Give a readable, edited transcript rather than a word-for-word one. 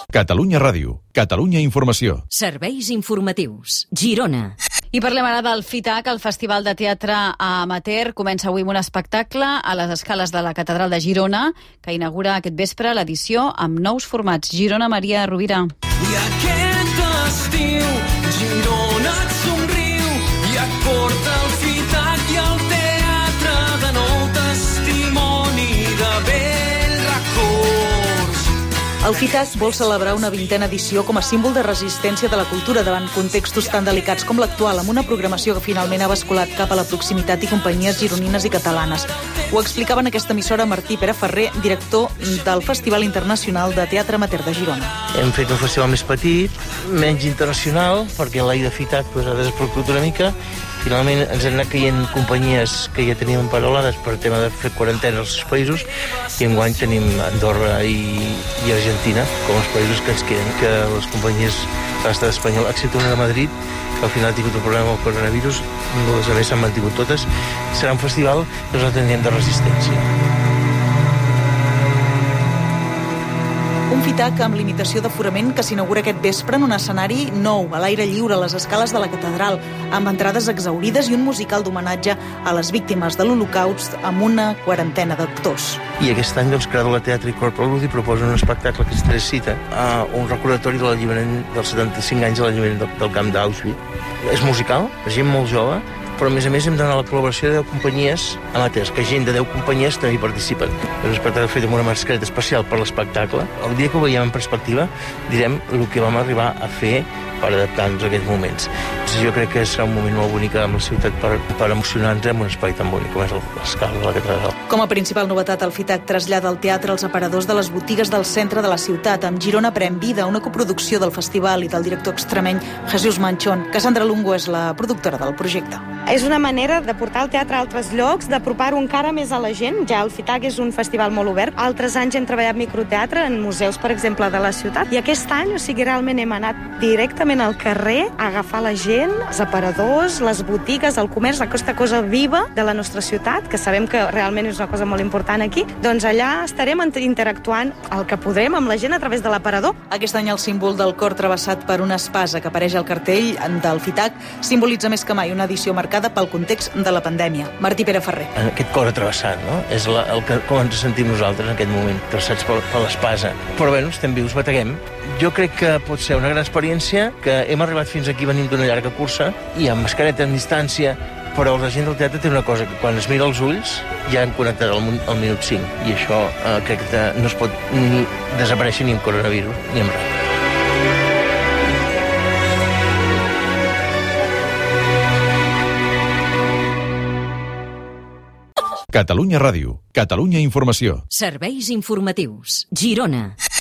Catalunya Ràdio, Catalunya Informació. Serveis informatius. Girona. I parlem ara del FITAC, el Festival de Teatre Amateur. Comença avui amb un espectacle a les escales de la Catedral de Girona, que inaugura aquest vespre l'edició amb nous formats. Girona, Maria Rovira. I aquest estiu Girona et somriu i et porta el FITAC i el teatre de nou testimoni de vell records. El FITAC vol celebrar una 20a edició com a símbol de resistència de la cultura davant contextos tan delicats com l'actual, amb una programació que finalment ha basculat cap a la proximitat i companyies gironines i catalanes. Ho explicava en aquesta emissora Martí Pere Ferrer, director del Festival Internacional de Teatre Amateur de Girona. Hem fet un festival més petit, menys internacional, perquè l'any de FITAC ha desaparegut una mica. Finalment ens han anat caient companyies que ja teníem parolades per tema de fer quarantena als països, i enguany tenim Andorra i Argentina com els països que ens queden, que les companyies de l'estat espanyol, excepte una de Madrid, que al final ha tingut un problema amb el coronavirus, les altres s'han mantingut totes. Serà un festival que nosaltres tindrem de resistència. Un FITAC amb limitació d'aforament que s'inaugura aquest vespre en un escenari nou, a l'aire lliure, a les escales de la catedral, amb entrades exhaurides i un musical d'homenatge a les víctimes de l'Holocaust amb una quarantena d'actors. I aquest any, Cradle Teatre i Corporal Ludi proposen un espectacle que es cita a un recordatori de l'alliberament dels 75 anys de l'alliberament del camp d'Auschwitz. És musical, gent molt jove, però a més hem de donar la col·laboració de 10 companyies amateurs, que gent de 10 companyies també hi participen. És un espectacle fet amb una mascareta especial per l'espectacle. El dia que ho veiem en perspectiva, direm el que vam arribar a fer per adaptar-nos a aquests moments. Jo crec que serà un moment molt bonic amb la ciutat per emocionar-nos en un espai tan bonic com és l'escala de la catedral. Com a principal novetat, el FITAC trasllada al teatre els aparadors de les botigues del centre de la ciutat, amb Girona Pren Vida, una coproducció del festival i del director extremeny Jesús Manchón. Cassandra Lungo és la productora del projecte. És una manera de portar el teatre a altres llocs, d'apropar-ho encara més a la gent. Ja el FITAC és un festival molt obert. Altres anys hem treballat microteatre en museus, per exemple, de la ciutat. I aquest any, realment hem anat directament al carrer a agafar la gent, els aparadors, les botigues, el comerç, aquesta cosa viva de la nostra ciutat, que sabem que realment és una cosa molt important aquí. Doncs allà estarem interactuant el que podrem amb la gent a través de l'aparador. Aquest any el símbol del cor travessat per una espasa que apareix al cartell del FITAC simbolitza més que mai una edició marcada pel context de la pandèmia. Martí Pere Ferrer. Aquest cor travessat, no? És com ens sentim nosaltres en aquest moment, travessats per l'espasa. Però bé, estem vius, bateguem. Jo crec que pot ser una gran experiència, que hem arribat fins aquí venint d'una llarga cursa i amb mascareta en distància, però la gent del teatre té una cosa, que quan es mira els ulls ja han connectat al minut 5, i això crec que no es pot ni desaparèixer ni amb coronavirus ni amb res. Catalunya Ràdio, Catalunya Informació. Serveis informatius. Girona.